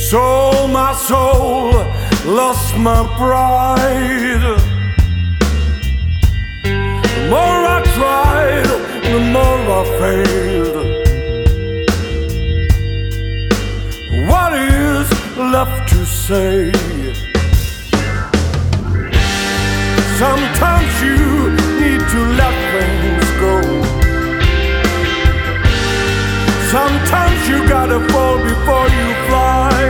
Sold my soul, lost my pride. The more I tried, the more I failed. What is left to say? Sometimes you need to let